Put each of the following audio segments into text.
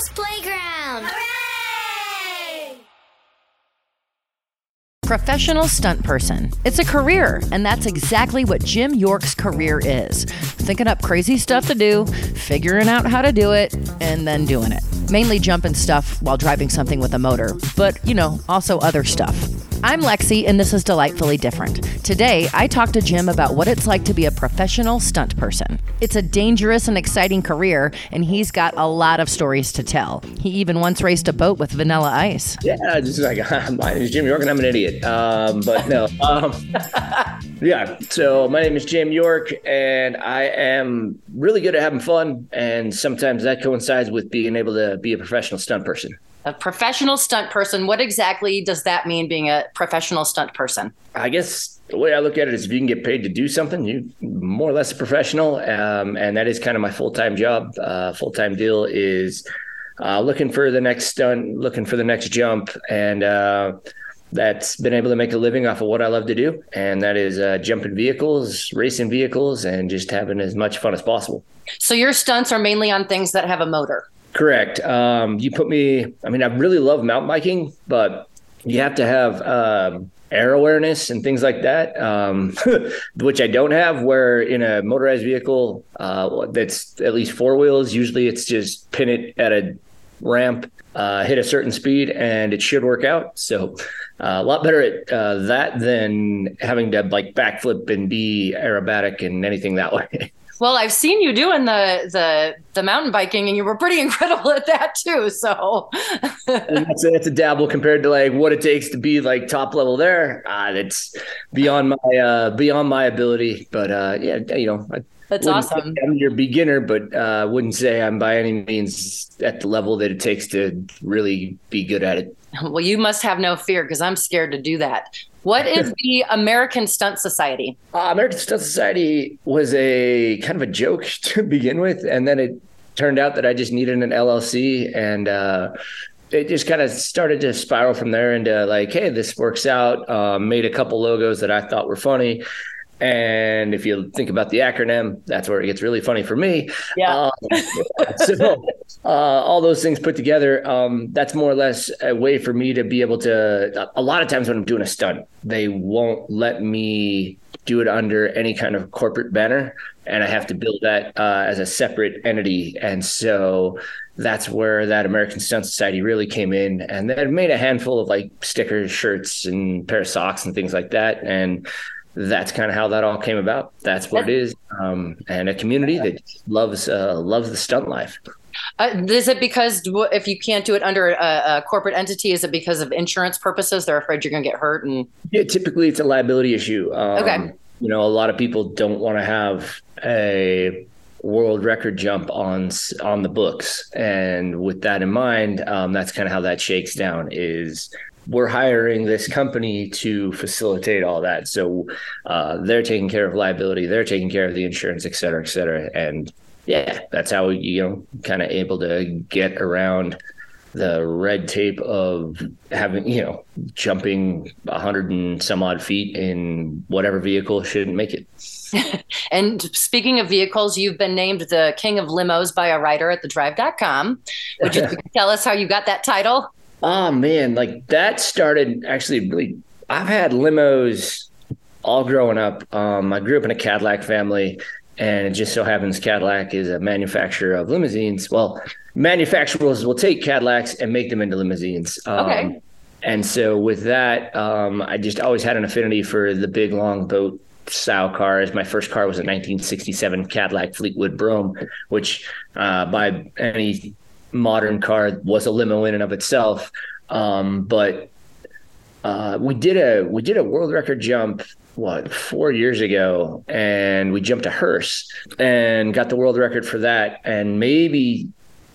Playground. Hooray! Professional stunt person. It's a career, and that's exactly what Jim York's career is. Thinking up crazy stuff to do, figuring out how to do it, and then doing it. Mainly jumping stuff while driving something with a motor, but, also other stuff. I'm Lexi, and this is Delightfully Different. Today, I talked to Jim about what it's like to be a professional stunt person. It's a dangerous and exciting career, and he's got a lot of stories to tell. He even once raced a boat with Vanilla Ice. Yeah, just like, my name is Jim York, and I'm an idiot. But no. Yeah, so my name is Jim York, and I am really good at having fun, and sometimes that coincides with being able to be a professional stunt person. A professional stunt person. What exactly does that mean, being a professional stunt person? I guess the way I look at it is if you can get paid to do something, you're more or less a professional. And that is kind of my full-time job. Full-time deal is looking for the next stunt, looking for the next jump. And that's been able to make a living off of what I love to do. And that is jumping vehicles, racing vehicles, and just having as much fun as possible. So your stunts are mainly on things that have a motor? Correct. You put me, I really love mountain biking, but you have to have air awareness and things like that, which I don't have, where in a motorized vehicle that's at least four wheels, usually it's just pin it at a ramp, hit a certain speed, and it should work out. So a lot better at that than having to backflip and be aerobatic and anything that way. Well, I've seen you doing the mountain biking, and you were pretty incredible at that too. So that's a dabble compared to what it takes to be top level there. That's beyond my ability. But that's awesome. I'm your beginner, but wouldn't say I'm by any means at the level that it takes to really be good at it. Well, you must have no fear, because I'm scared to do that. What is the American Stunt Society? American Stunt Society was a kind of a joke to begin with, and then it turned out that I just needed an LLC, and it just kind of started to spiral from there into hey, this works out. Made a couple logos that I thought were funny. And if you think about the acronym, that's where it gets really funny for me. Yeah. So all those things put together, that's more or less a way for me to be able to, a lot of times when I'm doing a stunt, they won't let me do it under any kind of corporate banner, and I have to build that as a separate entity. And so that's where that American Stunt Society really came in, and they made a handful of stickers, shirts, and pair of socks and things like that. And that's kind of how that all came about. That's what it is. And a community that loves the stunt life. Is it because if you can't do it under a corporate entity, is it because of insurance purposes? They're afraid you're going to get hurt? Yeah, typically it's a liability issue. Okay. A lot of people don't want to have a world record jump on the books. And with that in mind, that's kind of how that shakes down is we're hiring this company to facilitate all that. So they're taking care of liability, they're taking care of the insurance, et cetera, et cetera. And yeah, that's how kind of able to get around the red tape of having, jumping 100 and some odd feet in whatever vehicle shouldn't make it. And speaking of vehicles, you've been named the king of limos by a writer at thedrive.com. Would you tell us how you got that title? Oh man, that started actually really, I've had limos all growing up. I grew up in a Cadillac family, and it just so happens Cadillac is a manufacturer of limousines. Well, manufacturers will take Cadillacs and make them into limousines. Okay. And so with that, I just always had an affinity for the big long boat style cars. My first car was a 1967 Cadillac Fleetwood Brougham, which by any modern car was a limo in and of itself. But we did a world record jump 4 years ago, and we jumped a hearse and got the world record for that. And maybe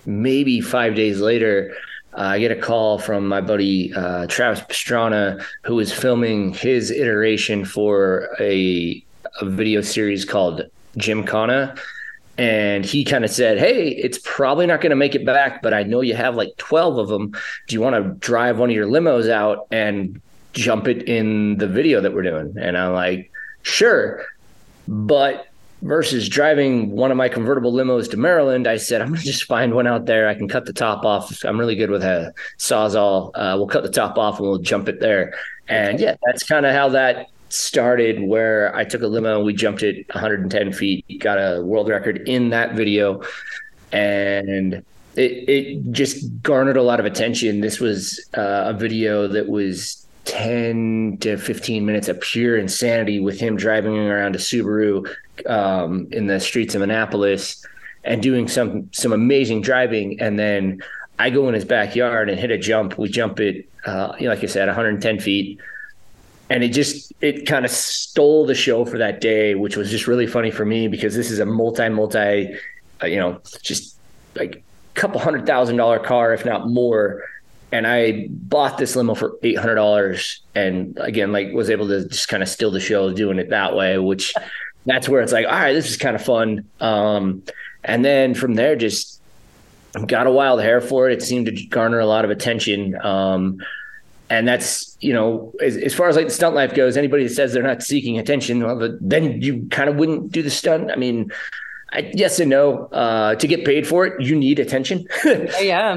5 days later, I get a call from my buddy Travis Pastrana, who is filming his iteration for a video series called Gymkhana. And he kind of said, hey, it's probably not going to make it back, but I know you have 12 of them. Do you want to drive one of your limos out and jump it in the video that we're doing? And I'm like, sure. But versus driving one of my convertible limos to Maryland, I said, I'm going to just find one out there. I can cut the top off. I'm really good with a Sawzall. We'll cut the top off and we'll jump it there. And yeah, that's kind of how that started, where I took a limo and we jumped it 110 feet, got a world record in that video. And it just garnered a lot of attention. This was a video that was 10 to 15 minutes of pure insanity with him driving around a Subaru in the streets of Annapolis and doing some amazing driving. And then I go in his backyard and hit a jump. We jump it, like I said, 110 feet. And it kind of stole the show for that day, which was just really funny for me because this is a multi, just like couple $100,000 car, if not more. And I bought this limo for $800 and again, was able to just kind of steal the show doing it that way, which that's where it's like, all right, this is kind of fun. And then from there, just got a wild hair for it. It seemed to garner a lot of attention. And that's, as far as the stunt life goes, anybody that says they're not seeking attention, well, then you kind of wouldn't do the stunt. I mean, yes and no. To get paid for it, you need attention. Yeah.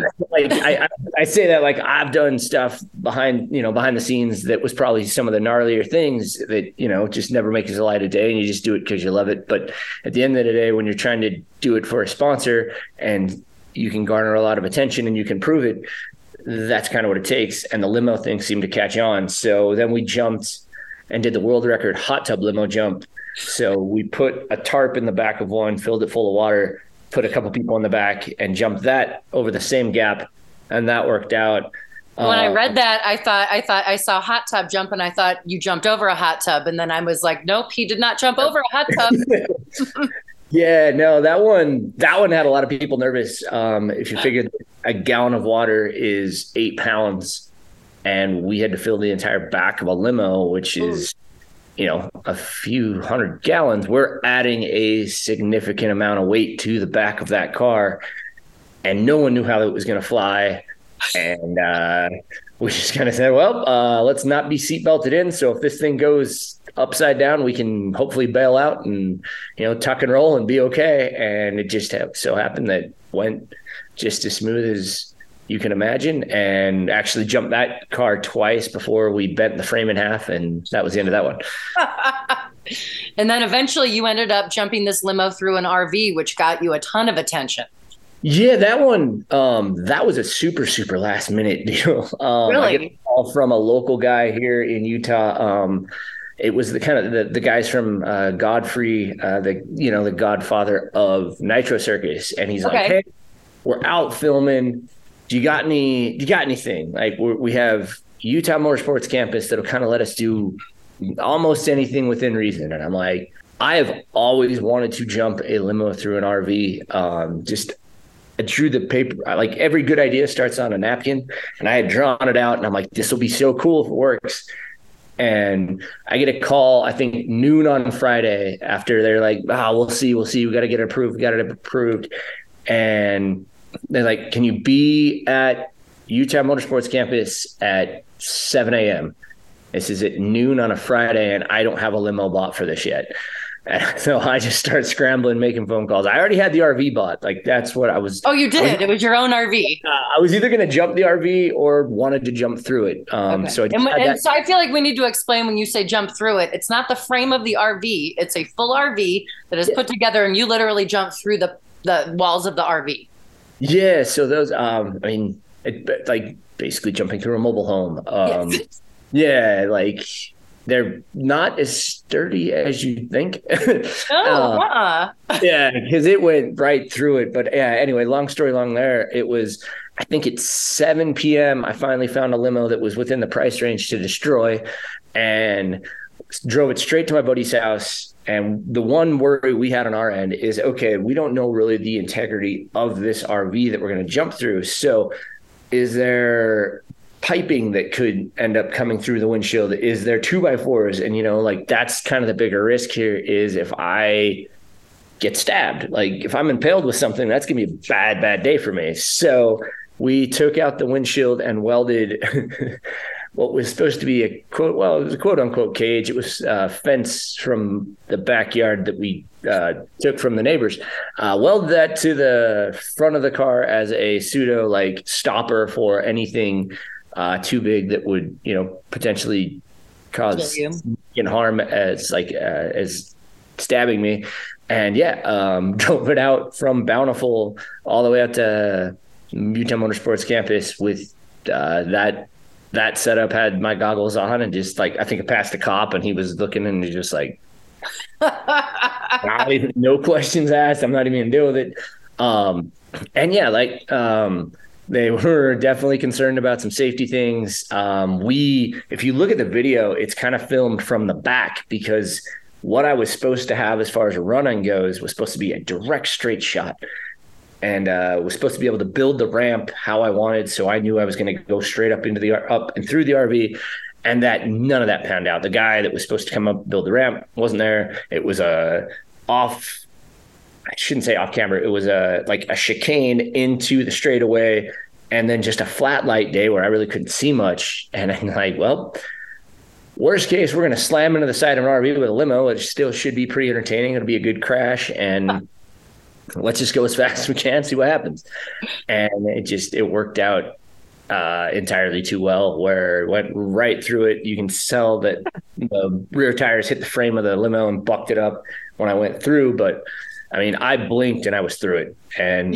I say that I've done stuff behind the scenes that was probably some of the gnarlier things that, just never makes the light of day and you just do it because you love it. But at the end of the day, when you're trying to do it for a sponsor and you can garner a lot of attention and you can prove it, that's kind of what it takes. And the limo thing seemed to catch on. So then we jumped and did the world record hot tub limo jump. So we put a tarp in the back of one, filled it full of water, put a couple people in the back and jumped that over the same gap. And that worked out. When I read that, I thought I saw hot tub jump and I thought you jumped over a hot tub. And then I was like, nope, he did not jump over a hot tub. Yeah, no, that one had a lot of people nervous. If you figured a gallon of water is 8 pounds and we had to fill the entire back of a limo, which is, a few hundred gallons, we're adding a significant amount of weight to the back of that car. And no one knew how it was going to fly. And we just kind of said, well, let's not be seatbelted in. So if this thing goes upside down, we can hopefully bail out and, tuck and roll and be okay. And it just so happened that went just as smooth as you can imagine, and actually jumped that car twice before we bent the frame in half. And that was the end of that one. And then eventually you ended up jumping this limo through an RV, which got you a ton of attention. Yeah, that one, that was a super, super last minute deal. Really? I get a call from a local guy here in Utah. It was the kind of the guys from Godfrey, the godfather of Nitro Circus. And he's like, hey, we're out filming. Do you got anything? We have Utah Motorsports Campus that'll kind of let us do almost anything within reason. And I'm like, I have always wanted to jump a limo through an RV. I drew the paper. Every good idea starts on a napkin, and I had drawn it out and I'm like, this will be so cool if it works. And I get a call, I think noon on Friday, after they're like, we'll see. We got to get it approved. We got it approved. And they're like, can you be at Utah Motorsports Campus at 7 a.m.? This is at noon on a Friday, and I don't have a limo bought for this yet. And so I just start scrambling, making phone calls. I already had the RV bought. That's what I was. Oh, you did? It was your own RV. I was either going to jump the RV or wanted to jump through it. Okay. So I feel like we need to explain when you say jump through it. It's not the frame of the RV. It's a full RV that is put together, and you literally jump through the walls of the RV. Yeah. So those, basically jumping through a mobile home. Yes. Yeah, they're not as sturdy as you think. Yeah, because it went right through it. But yeah, anyway, long story long there. It was, I think it's 7 p.m. I finally found a limo that was within the price range to destroy and drove it straight to my buddy's house. And the one worry we had on our end is, okay, we don't know really the integrity of this RV that we're going to jump through. So is there piping that could end up coming through the windshield? Is there 2x4s? And, that's kind of the bigger risk here is if I get stabbed, if I'm impaled with something, that's going to be a bad day for me. So we took out the windshield and welded what was supposed to be a quote, well, it was a quote unquote cage. It was a fence from the backyard that we took from the neighbors. Welded that to the front of the car as a pseudo like stopper for anything too big that would, potentially cause harm as stabbing me. And drove it out from Bountiful all the way out to Utah Motorsports Campus with that setup. Had my goggles on and just like, I think I passed a cop and he was looking and he's just like, no questions asked. I'm not even gonna deal with it. They were definitely concerned about some safety things. If you look at the video, it's kind of filmed from the back because what I was supposed to have as far as a run-on goes was supposed to be a direct straight shot. And was supposed to be able to build the ramp how I wanted. So I knew I was going to go straight up and through the RV, and that none of that panned out. The guy that was supposed to come up, build the ramp wasn't there. It was I shouldn't say off camera. It was like a chicane into the straightaway and then just a flat light day where I really couldn't see much. And I'm like, well, worst case, we're going to slam into the side of an RV with a limo. It still should be pretty entertaining. It'll be a good crash. And let's just go as fast as we can, see what happens. And it worked out entirely too well, where it went right through it. You can tell that the rear tires hit the frame of the limo and bucked it up when I went through. But I mean, I blinked and I was through it. And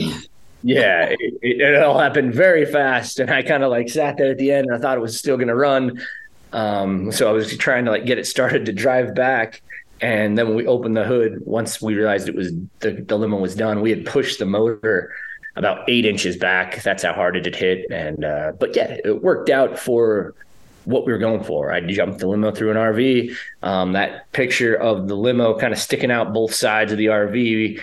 it all happened very fast. And I kind of like sat there at the end and I thought it was still going to run. So I was trying to like get it started to drive back. And then when we opened the hood, once we realized it was the limo was done, we had pushed the motor about 8 inches back. That's how hard it had hit. And it worked out for what we were going for. I jumped the limo through an RV. That picture of the limo kind of sticking out both sides of the RV,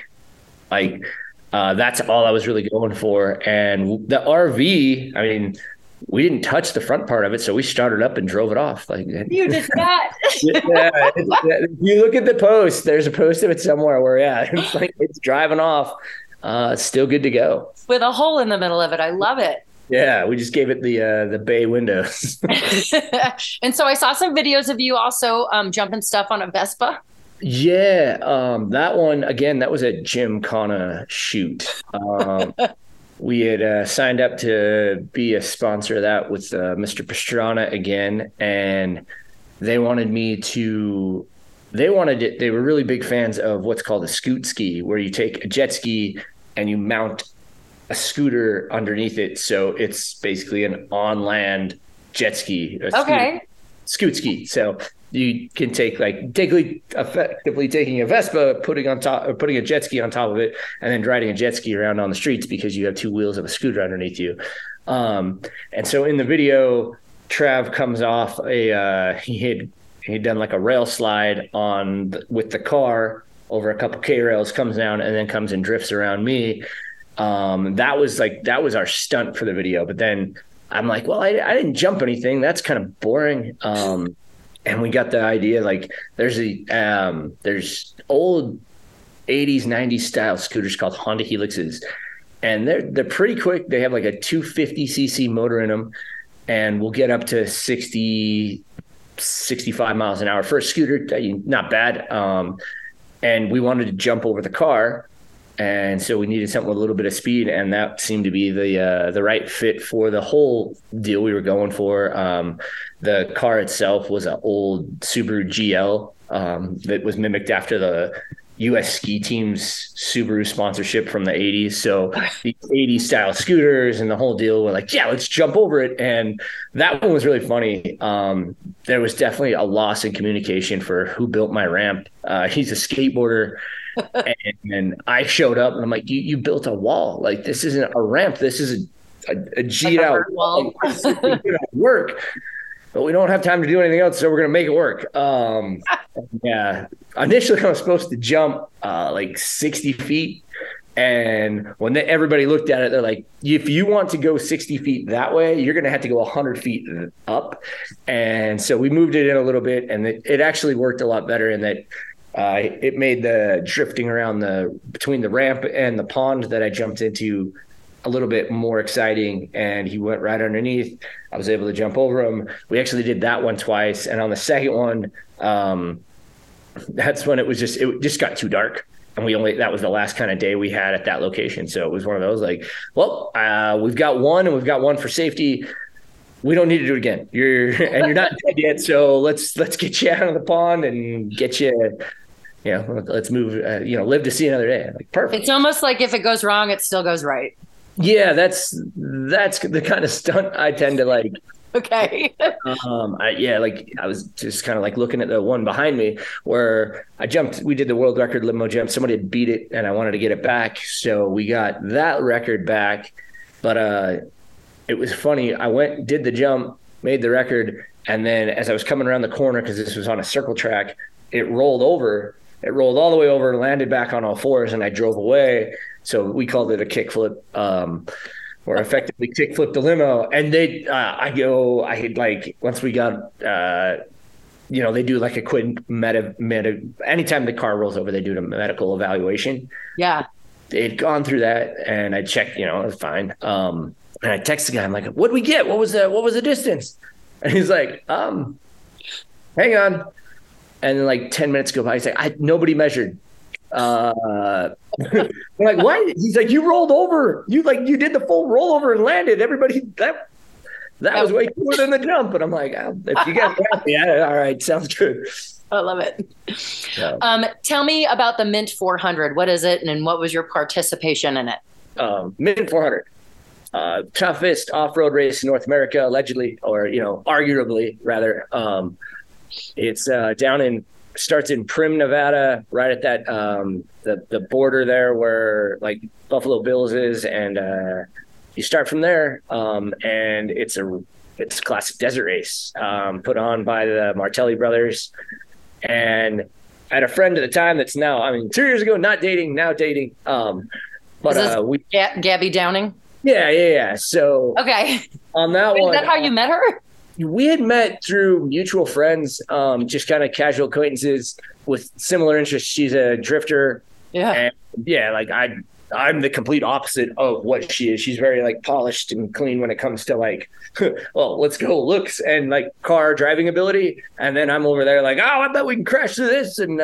that's all I was really going for. And the RV, I mean, we didn't touch the front part of it, so we started up and drove it off. Like you did not. If you look at the post, there's a post of it somewhere where it's like it's driving off. It's still good to go with a hole in the middle of it. I love it. Yeah, we just gave it the bay windows. And so I saw some videos of you also jumping stuff on a Vespa. Yeah, that one again. That was a Gymkhana shoot. We had signed up to be a sponsor of that with Mr. Pastrana again, and they wanted they were really big fans of what's called a scoot ski, where you take a jet ski and you mount a scooter underneath it. So it's basically an on-land jet ski. Scoot ski. So you can take effectively taking a Vespa, putting a jet ski on top of it, and then riding a jet ski around on the streets because you have two wheels of a scooter underneath you. And so in the video, Trav comes off he'd done like a rail slide with the car over a couple K rails, comes down and then comes and drifts around me. That was our stunt for the video. But then I'm like, well, I didn't jump anything. That's kind of boring. And we got the idea, like there's old 80s, 90s style scooters called Honda Helixes, and they're pretty quick. They have like a 250cc motor in them, and we'll get up to 60, 65 miles an hour for a scooter. Not bad. And we wanted to jump over the car. And so we needed something with a little bit of speed, and that seemed to be the right fit for the whole deal we were going for. The car itself was an old Subaru GL that was mimicked after the U.S. ski team's Subaru sponsorship from the 80s. So the 80s style scooters and the whole deal were like, yeah, let's jump over it. And that one was really funny. There was definitely a loss in communication for who built my ramp. He's a skateboarder. And I showed up and I'm like, you built a wall. Like, this isn't a ramp. This is a G'd out wall. Work. But we don't have time to do anything else, so we're going to make it work. Yeah. Initially, I was supposed to jump like 60 feet. And when everybody looked at it, they're like, if you want to go 60 feet that way, you're going to have to go 100 feet up. And so we moved it in a little bit, and it actually worked a lot better in that it made the drifting around between the ramp and the pond that I jumped into a little bit more exciting, and he went right underneath. I was able to jump over him. We actually did that one twice, and on the second one, that's when it just got too dark, and that was the last kind of day we had at that location. So it was one of those like, well, we've got one for safety. We don't need to do it again. You're not dead yet, so let's get you out of the pond and get you. Let's move. Live to see another day. Like, perfect. It's almost like if it goes wrong, it still goes right. Yeah, that's the kind of stunt I tend to like. Okay. I was just kind of like looking at the one behind me where I jumped. We did the world record limo jump. Somebody had beat it, and I wanted to get it back, so we got that record back. But it was funny. I did the jump, made the record, and then as I was coming around the corner, because this was on a circle track, it rolled over. It rolled all the way over, landed back on all fours, and I drove away. So we called it a kickflip, or effectively kickflip the limo. And once we got, they do like a quick anytime the car rolls over, they do a medical evaluation. Yeah. They'd gone through that, and I checked, it was fine. And I texted the guy, I'm like, what'd we get? What was the distance? And he's like, hang on. And then like 10 minutes go by. He's like, nobody measured. We're like, what? He's like, you rolled over. You did the full rollover and landed. Everybody, that was way cooler than the jump. And I'm like, if you guys got me, all right, sounds good. I love it. Yeah. Tell me about the Mint 400. What is it, and what was your participation in it? Mint 400. Toughest off-road race in North America, allegedly, or arguably rather. It's starts in Primm, Nevada, right at that the border there where like Buffalo Bills is, and you start from there. And it's a classic desert race put on by the Martelli brothers. And I had a friend at the time that's now, 2 years ago, not dating, now dating. Gabby Downing. Yeah. So okay, on that one, is that how you met her? We had met through mutual friends, just kind of casual acquaintances with similar interests. She's a drifter. Yeah. And I'm the complete opposite of what she is. She's very like polished and clean when it comes to like, well, let's go looks and like car driving ability. And then I'm over there like, I bet we can crash through this and,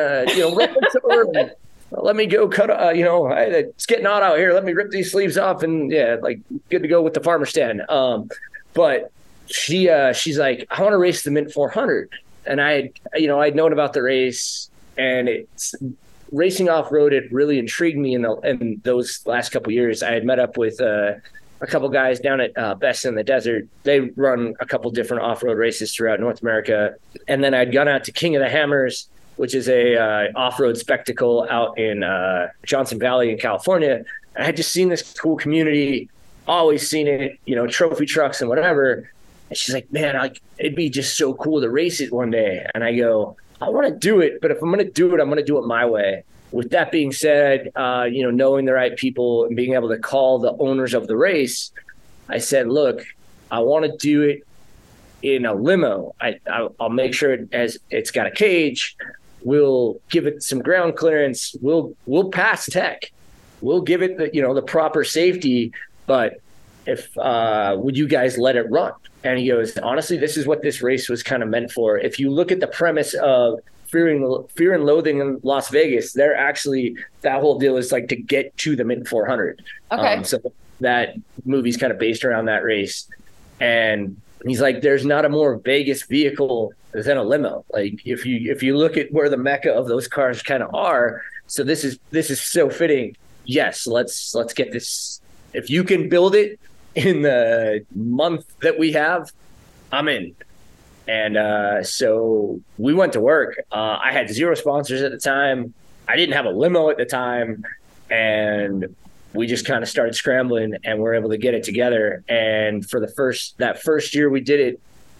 let me go cut, it's getting hot out here. Let me rip these sleeves off and good to go with the farmer stand. But she's like, I want to race the Mint 400. And I'd known about the race, and it's racing off road. It really intrigued me in those last couple of years. I had met up with a couple guys down at Best in the Desert. They run a couple different off-road races throughout North America. And then I'd gone out to King of the Hammers, which is a off-road spectacle out in Johnson Valley in California. And I had just seen this cool community, always seen it, trophy trucks and whatever. And she's like, man, it'd be just so cool to race it one day. And I go, I want to do it, but if I'm going to do it, I'm going to do it my way. With that being said, knowing the right people and being able to call the owners of the race, I said, look, I want to do it in a limo. I'll make sure it's got a cage. We'll give it some ground clearance. We'll pass tech. We'll give it the proper safety. But if would you guys let it run? And he goes, honestly, this is what this race was kind of meant for. If you look at the premise of Fear and Loathing in Las Vegas, they're actually, that whole deal is like to get to the Mint 400. Okay. So that movie's kind of based around that race. And he's like, there's not a more Vegas vehicle than a limo. Like if you look at where the mecca of those cars kind of are, so this is so fitting. Yes, let's get this. If you can build it in the month that we have, I'm in. And so we went to work. I had 0 sponsors at the time. I didn't have a limo at the time. And we just kind of started scrambling, and we're able to get it together. And for that first year we did it,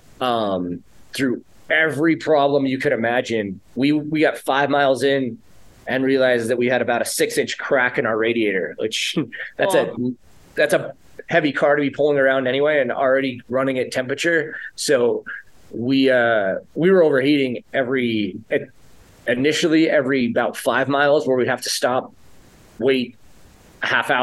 through every problem you could imagine. We got 5 miles in and realized that we had about a 6-inch crack in our radiator, which that's a heavy car to be pulling around anyway, and already running at temperature. So we were overheating initially every about 5 miles, where we'd have to stop, wait a half hour,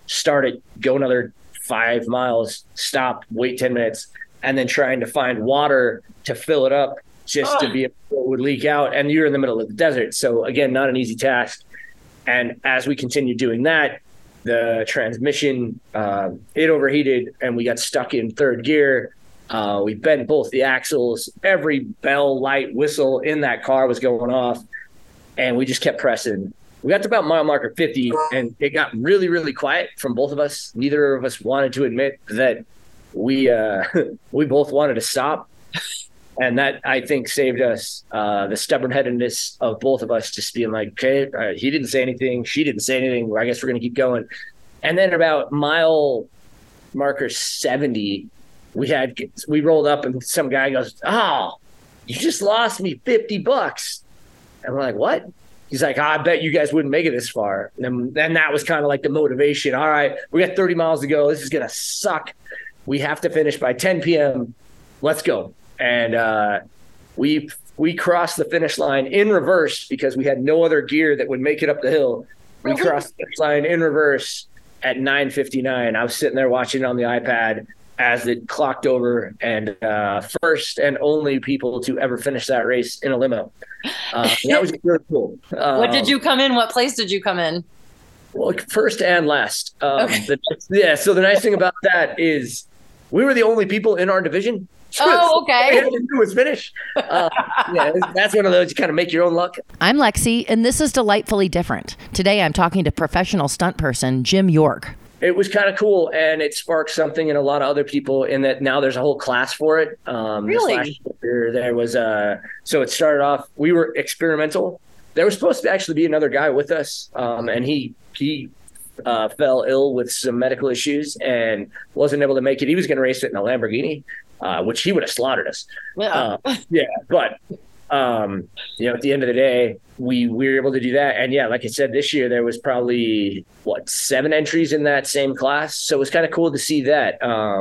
start it, go another 5 miles, stop, wait 10 minutes, and then trying to find water to fill it up just to be able to, it would leak out. And you're in the middle of the desert. So again, not an easy task. And as we continued doing that, the transmission, it overheated and we got stuck in third gear. We bent both the axles. Every bell, light, whistle in that car was going off. And we just kept pressing. We got to about mile marker 50 and it got really, really quiet from both of us. Neither of us wanted to admit that we both wanted to stop. And that, I think, saved us the stubborn-headedness of both of us just being like, okay, he didn't say anything. She didn't say anything. I guess we're going to keep going. And then about mile marker 70, we rolled up and some guy goes, "Oh, you just lost me $50. And we're like, "What?" He's like, "I bet you guys wouldn't make it this far." And then that was kind of like the motivation. All right, we got 30 miles to go. This is going to suck. We have to finish by 10 p.m. Let's go. And we crossed the finish line in reverse because we had no other gear that would make it up the hill. We crossed the finish line in reverse at 9:59. I was sitting there watching it on the iPad as it clocked over, and first and only people to ever finish that race in a limo. That was really cool. What did you come in? What place did you come in? Well, first and last. Okay. So the nice thing about that is we were the only people in our division. Oh, okay. All we had to do was finish. That's one of those you kind of make your own luck. I'm Lexi, and this is Delightfully Different. Today, I'm talking to professional stunt person Jim York. It was kind of cool, and it sparked something in a lot of other people in that now there's a whole class for it. Really? This last year, there was so it started off, we were experimental. There was supposed to actually be another guy with us, and he fell ill with some medical issues and wasn't able to make it. He was going to race it in a Lamborghini, which he would have slaughtered us. Yeah. But at the end of the day, we were able to do that. And yeah, like I said, this year there was probably 7 entries in that same class. So it was kind of cool to see that.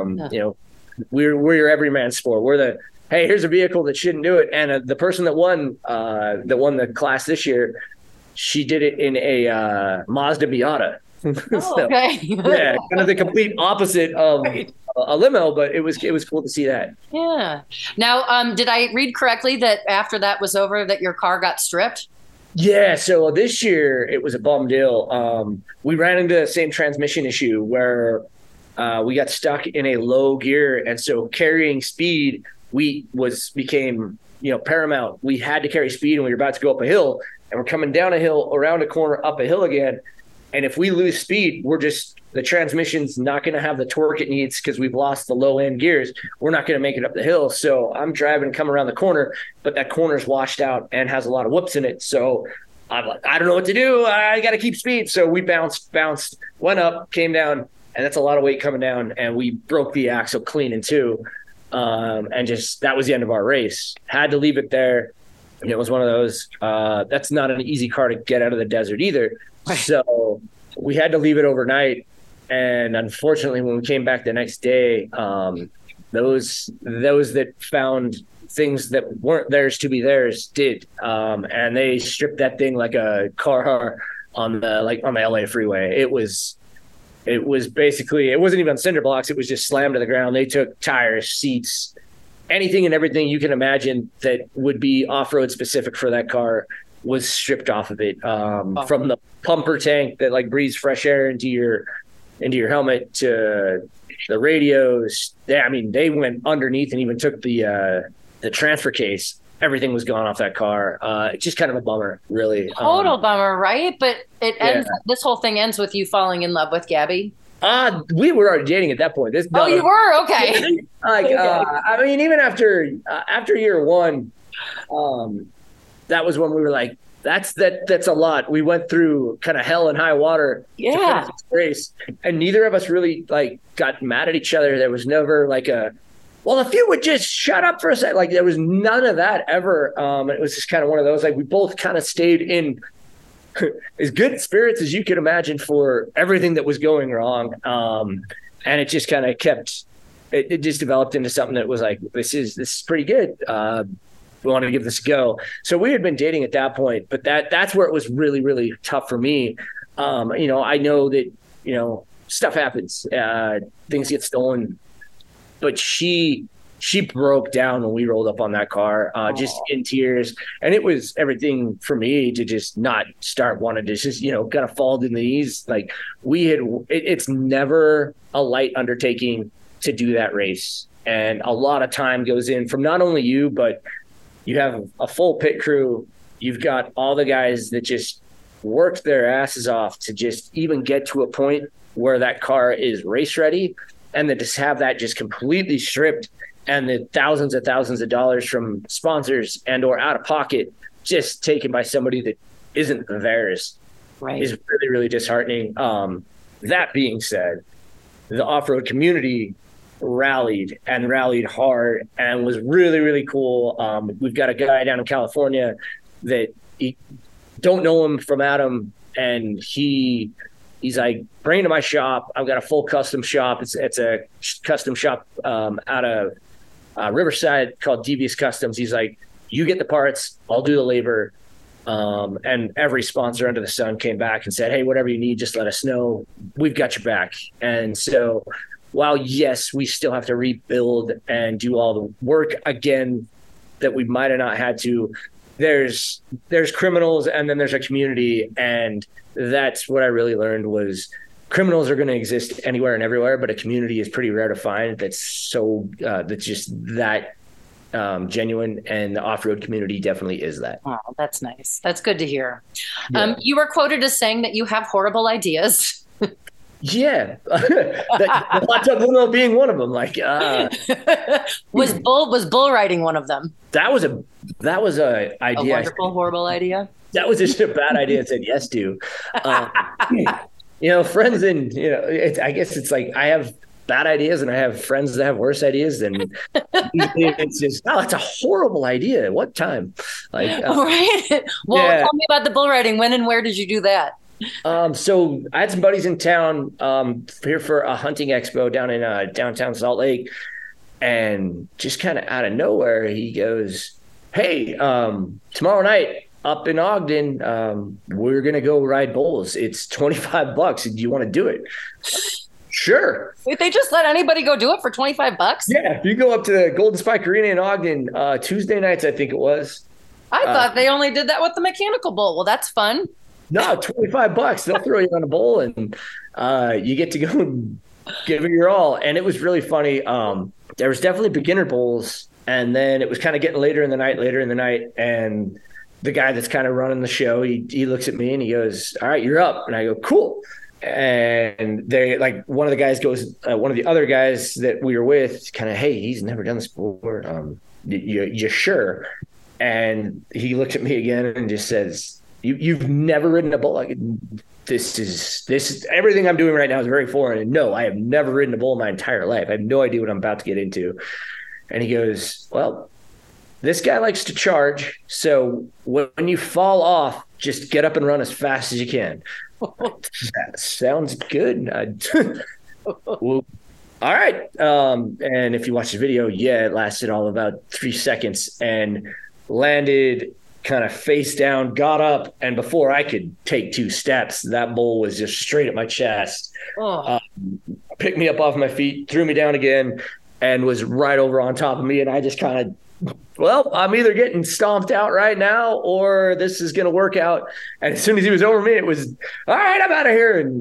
We're your everyman sport. We're the, hey, here's a vehicle that shouldn't do it. And the person that won the class this year, she did it in a Mazda Miata. Okay. Yeah, kind of the complete opposite of a limo, but it was cool to see that. Yeah. Now, did I read correctly that after that was over, that your car got stripped? Yeah. So this year it was a bum deal. We ran into the same transmission issue where we got stuck in a low gear, and so carrying speed became paramount. We had to carry speed, and we were about to go up a hill, and we're coming down a hill, around a corner, up a hill again. And if we lose speed, the transmission's not going to have the torque it needs because we've lost the low end gears. We're not going to make it up the hill. So I'm driving, come around the corner, but that corner's washed out and has a lot of whoops in it. So I'm like, I don't know what to do. I got to keep speed. So we bounced, went up, came down, and that's a lot of weight coming down. And we broke the axle clean in two. And just, that was the end of our race. Had to leave it there. And it was one of those, that's not an easy car to get out of the desert either. So we had to leave it overnight. And unfortunately, when we came back the next day, those that found things that weren't theirs to be theirs did. And they stripped that thing like a car on the LA freeway. It was basically, it wasn't even on cinder blocks. It was just slammed to the ground. They took tires, seats, anything and everything you can imagine that would be off-road specific for that car was stripped off of it. From the pumper tank that like breathes fresh air into your helmet to the radios. They went underneath and even took the transfer case. Everything was gone off that car. It's just kind of a bummer, really. Total bummer, right? But it ends. This whole thing ends with you falling in love with Gabby. We were already dating at that point. You were? Okay. Even after year one, that was when we were like, that's a lot. We went through kind of hell and high water to finish this race, and neither of us really got mad at each other. There was never if you would just shut up for a second. There was none of that ever. It was just kind of one of those, we both kind of stayed in as good spirits as you could imagine for everything that was going wrong. And it just kind of it just developed into something that was like, this is pretty good. We want to give this a go. So we had been dating at that point, but that's where it was really, really tough for me. I know that, stuff happens. Things get stolen. But she broke down when we rolled up on that car, just in tears. And it was everything for me to just not start wanting to just, kind of fall to the knees. Like it's never a light undertaking to do that race. And a lot of time goes in from not only you, but you have a full pit crew. You've got all the guys that just worked their asses off to just even get to a point where that car is race ready, and then just have that just completely stripped, and the thousands of dollars from sponsors and or out of pocket just taken by somebody that isn't theirs, right, is really, really disheartening. That being said, the off-road community rallied hard and was really, really cool. We've got a guy down in California that don't know him from Adam, and he's like, bring it to my shop. I've got a full custom shop. It's a custom shop out of Riverside called Devious Customs. He's like, you get the parts, I'll do the labor. And every sponsor under the sun came back and said, hey, whatever you need, just let us know. We've got your back. And so while, yes, we still have to rebuild and do all the work again that we might have not had to, there's criminals, and then there's a community. And that's what I really learned was criminals are going to exist anywhere and everywhere, but a community is pretty rare to find that's just that genuine, and the off-road community definitely is that. Oh, that's nice. That's good to hear. Yeah. You were quoted as saying that you have horrible ideas. Yeah. The hot tub limo being one of them. Like, was bull riding one of them? That was a idea. A wonderful, horrible idea. That was just a bad idea. I said yes to. Friends, and I guess it's like I have bad ideas and I have friends that have worse ideas, and it's just, it's a horrible idea. What time? Like, right. Well, tell me about the bull riding. When and where did you do that? So I had some buddies in town here for a hunting expo down in downtown Salt Lake, and just kind of out of nowhere, he goes, hey, tomorrow night up in Ogden, we're going to go ride bulls. It's $25. Do you want to do it? Sure. Wait, they just let anybody go do it for $25? Yeah. You go up to the Golden Spike Arena in Ogden, Tuesday nights, I think it was. I thought they only did that with the mechanical bull. Well, that's fun. No, $25. They'll throw you on a bull, and you get to go and give it your all. And it was really funny. There was definitely beginner bulls, and then it was kind of getting later in the night. And the guy that's kind of running the show, he looks at me and he goes, all right, you're up. And I go, cool. And they, like, one of the guys goes, one of the other guys that we were with, kind of, hey, he's never done this before. You sure? And he looks at me again and just says, You've never ridden a bull? Like, this is everything I'm doing right now is very foreign. And no, I have never ridden a bull in my entire life. I have no idea what I'm about to get into. And he goes, well, this guy likes to charge. So when you fall off, just get up and run as fast as you can. That sounds good. Well, all right. And if you watch the video, it lasted all about 3 seconds and landed kind of face down, got up, and before I could take 2 steps, that bull was just straight at my chest. Picked me up off my feet, threw me down again, and was right over on top of me. And I just kind of, I'm either getting stomped out right now or this is going to work out. And as soon as he was over me, it was, all right, I'm out of here. And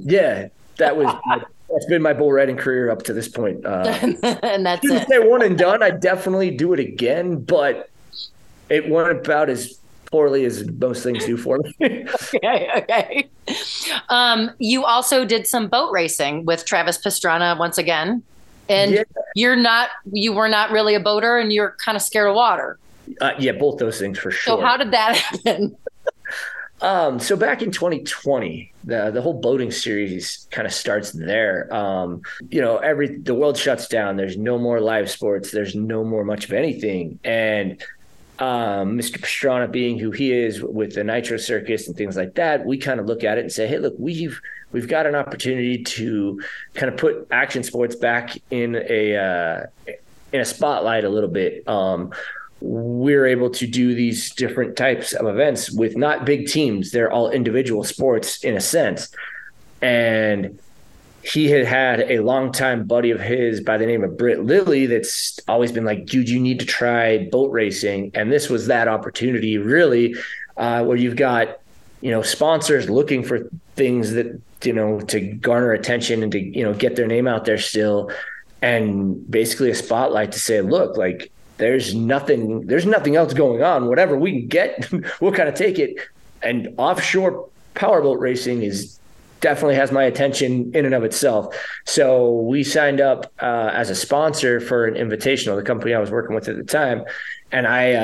that's been my bull riding career up to this point. And that's it. Say one and done. I'd definitely do it again, but it went about as poorly as most things do for me. Okay. You also did some boat racing with Travis Pastrana once again. And you were not really a boater, and you're kind of scared of water. Both those things for sure. So how did that happen? So back in 2020, the whole boating series kind of starts there. The world shuts down. There's no more live sports. There's no more much of anything. And Mr. Pastrana, being who he is with the Nitro Circus and things like that, we kind of look at it and say, hey, look, we've got an opportunity to kind of put action sports back in a spotlight a little bit. We're able to do these different types of events with not big teams. They're all individual sports in a sense. And he had a longtime buddy of his by the name of Britt Lilly that's always been like, dude, you need to try boat racing. And this was that opportunity, really, where you've got, sponsors looking for things that, to garner attention and to, get their name out there still. And basically a spotlight to say, look, like, there's nothing else going on. Whatever we can get, we'll kind of take it. And offshore powerboat racing definitely has my attention in and of itself. So we signed up as a sponsor for an invitational, the company I was working with at the time. And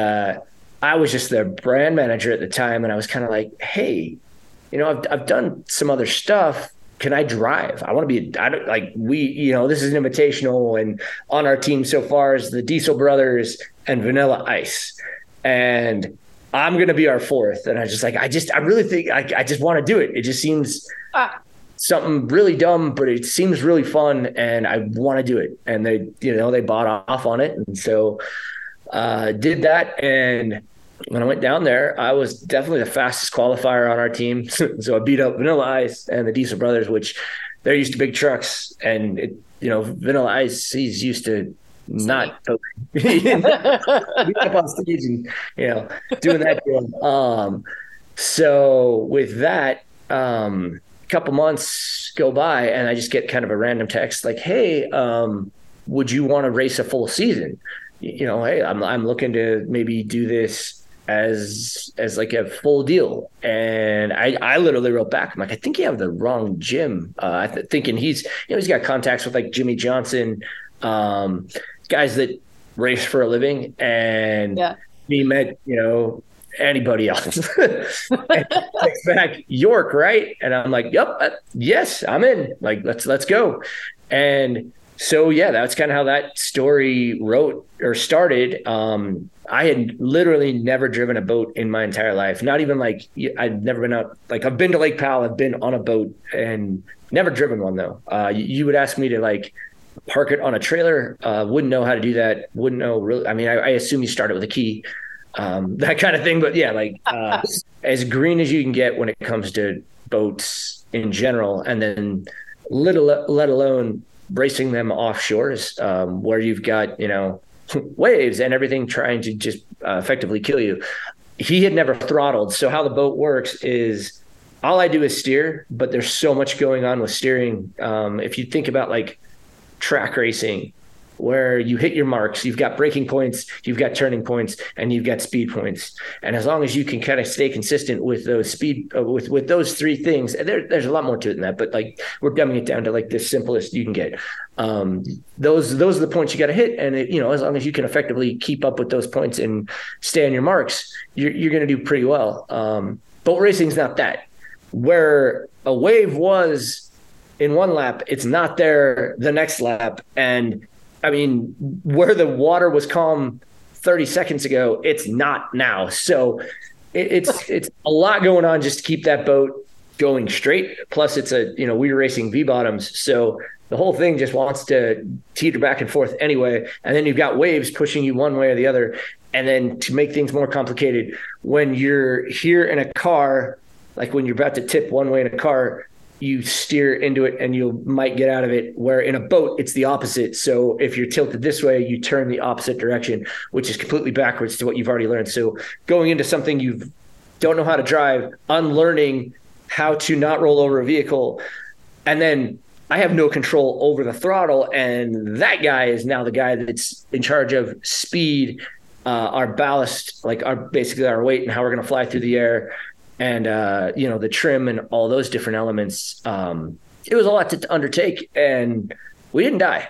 I was just their brand manager at the time. And I was kind of like, hey, I've done some other stuff. Can I drive? I want to be, this is an invitational, and on our team so far is the Diesel Brothers and Vanilla Ice. And I'm going to be our fourth. And I was just like, I really think I just want to do it. It just seems something really dumb, but it seems really fun, and I want to do it. And they bought off on it. And so did that. And when I went down there, I was definitely the fastest qualifier on our team. So I beat up Vanilla Ice and the Diesel Brothers, which they're used to big trucks. And, Vanilla Ice, he's used to not being up on stage and, doing that deal. So with that, a couple months go by and I just get kind of a random text like, hey, would you want to race a full season? Hey, I'm looking to maybe do this as like a full deal. And I literally wrote back, I'm like, I think you have the wrong Jim. Thinking he's got contacts with like Jimmy Johnson, guys that race for a living, and he met, anybody else. And text back, York, right? And I'm like, yep, yes, I'm in. Like, let's go. And so, that's kind of how that story started. I had literally never driven a boat in my entire life. Not even like I'd never been out. Like I've been to Lake Powell, I've been on a boat and never driven one though. You would ask me to like park it on a trailer. Wouldn't know how to do that. Wouldn't know really. I mean, I assume you start it with a key, that kind of thing. But as green as you can get when it comes to boats in general, and then let alone racing them offshores, where you've got, waves and everything trying to just effectively kill you. He had never throttled. So how the boat works is all I do is steer, but there's so much going on with steering. If you think about like track racing, where you hit your marks, you've got braking points, you've got turning points, and you've got speed points. And as long as you can kind of stay consistent with those with those three things, there's a lot more to it than that, but like we're dumbing it down to like the simplest you can get. Those are the points you got to hit. And as long as you can effectively keep up with those points and stay on your marks, you're going to do pretty well. Boat racing is not that. Where a wave was in one lap, it's not there the next lap. And I mean, where the water was calm 30 seconds ago, it's not now. So it's a lot going on just to keep that boat going straight. Plus it's we were racing V-bottoms. So the whole thing just wants to teeter back and forth anyway. And then you've got waves pushing you one way or the other. And then to make things more complicated, when you're here in a car, like when you're about to tip one way in a car, you steer into it and you might get out of it, where in a boat, it's the opposite. So if you're tilted this way, you turn the opposite direction, which is completely backwards to what you've already learned. So going into something you don't know how to drive, unlearning how to not roll over a vehicle, and then I have no control over the throttle. And that guy is now the guy that's in charge of speed, our ballast, like basically our weight and how we're going to fly through the air. And, the trim and all those different elements. It was a lot to undertake, and we didn't die.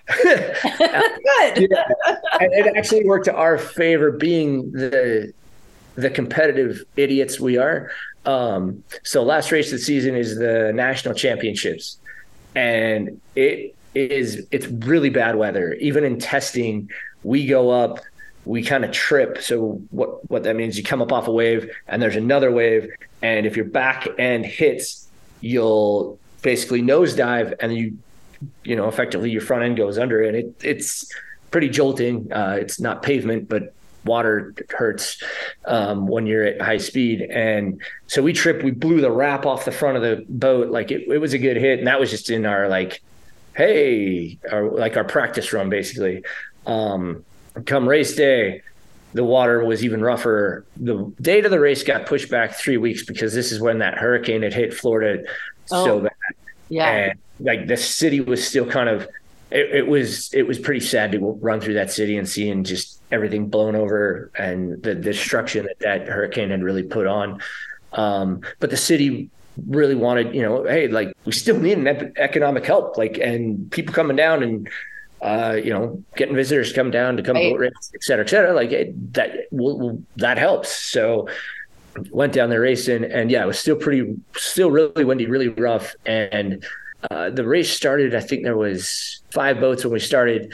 Good. Yeah. And it actually worked to our favor, being the competitive idiots we are. So last race of the season is the national championships, and it's really bad weather. Even in testing, we go up, we kind of trip. So what that means, you come up off a wave and there's another wave. And if your back end hits, you'll basically nosedive, and you effectively your front end goes under it. It's pretty jolting. It's not pavement, but water hurts when you're at high speed. And so we tripped, we blew the wrap off the front of the boat. Like it was a good hit. And that was just in our like hey, our practice run basically. Come race day, the water was even rougher. The date of the race got pushed back 3 weeks because this is when that hurricane had hit Florida so bad. Yeah. And like the city was still kind of, it was pretty sad to run through that city and seeing just everything blown over and the destruction that hurricane had really put on. But the city really wanted, hey, like we still need an economic help, like, and people coming down and, getting visitors come down to come boat race, et cetera, like that helps. So went down there racing, and yeah, it was still really windy, really rough. And the race started, I think there was 5 boats when we started,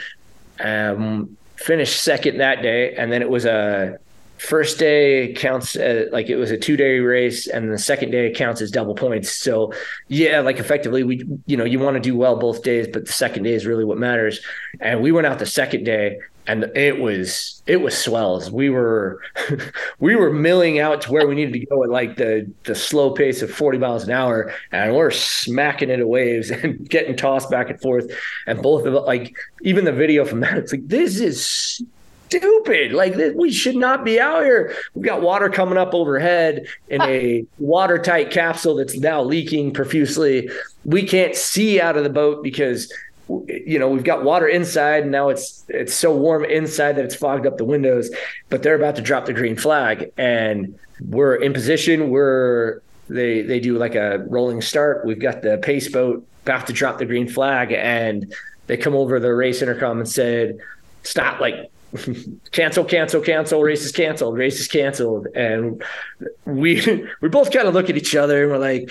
finished second that day. And then it was a first day counts, like it was a 2-day race, and the second day counts as double points. So yeah, like effectively you want to do well both days, but the second day is really what matters. And we went out the second day, and it was swells. We were milling out to where we needed to go at like the slow pace of 40 miles an hour, and we're smacking into waves and getting tossed back and forth. And both of it, like even the video from that, it's like, this is stupid. Like we should not be out here. We've got water coming up overhead in a watertight capsule that's now leaking profusely. We can't see out of the boat because we've got water inside, and now it's so warm inside that it's fogged up the windows. But they're about to drop the green flag, and we're in position where they do like a rolling start. We've got the pace boat about to drop the green flag, and they come over the race intercom and said, "Stop! Like cancel, race is canceled." And we both kind of look at each other and we're like,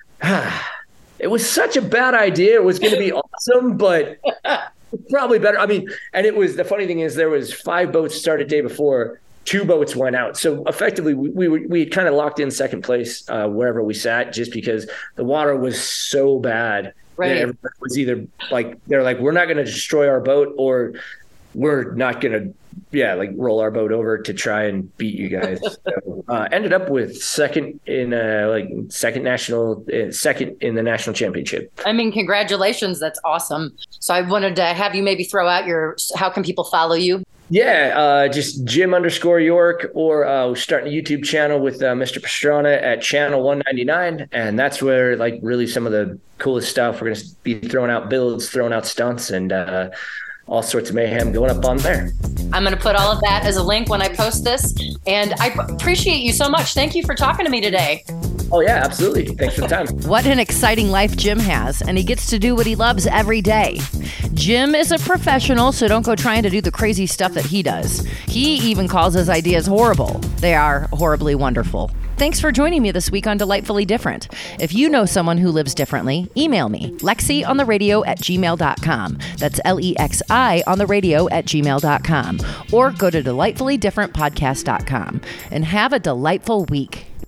it was such a bad idea. It was going to be awesome, but probably better. I mean, and it was, the funny thing is there was 5 boats started day before, 2 boats went out. So effectively we had kind of locked in second place wherever we sat, just because the water was so bad. Right. That everybody was either like, they're like, we're not going to destroy our boat, or we're not going to, roll our boat over to try and beat you guys. So, ended up with second in second in the national championship. I mean, congratulations. That's awesome. So I wanted to have you maybe throw out how can people follow you? Yeah, just Jim_York, or we're starting a YouTube channel with Mr. Pastrana at Channel 199. And that's where like really some of the coolest stuff, we're going to be throwing out builds, throwing out stunts, and all sorts of mayhem going up on there. I'm going to put all of that as a link when I post this. And I appreciate you so much. Thank you for talking to me today. Oh, yeah, absolutely. Thanks for the time. What an exciting life Jim has, and he gets to do what he loves every day. Jim is a professional, so don't go trying to do the crazy stuff that he does. He even calls his ideas horrible. They are horribly wonderful. Thanks for joining me this week on Delightfully Different. If you know someone who lives differently, email me, lexiontheradio@gmail.com. That's LEXI@gmail.com. Or go to delightfullydifferentpodcast.com. And have a delightful week.